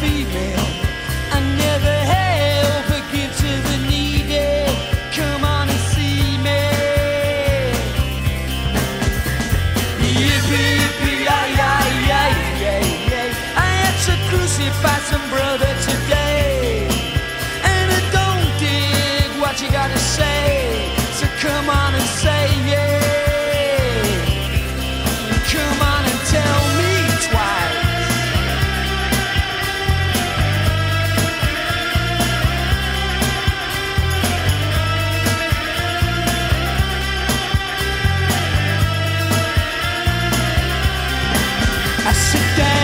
female. I never help but give to the needy. Come on and see me. Yippee, yippee, ay, ay, ay, ay, ay. I had to crucify some brother today, and I don't dig what you gotta say. So come on and say yeah. Come on and tell me twice. I sit down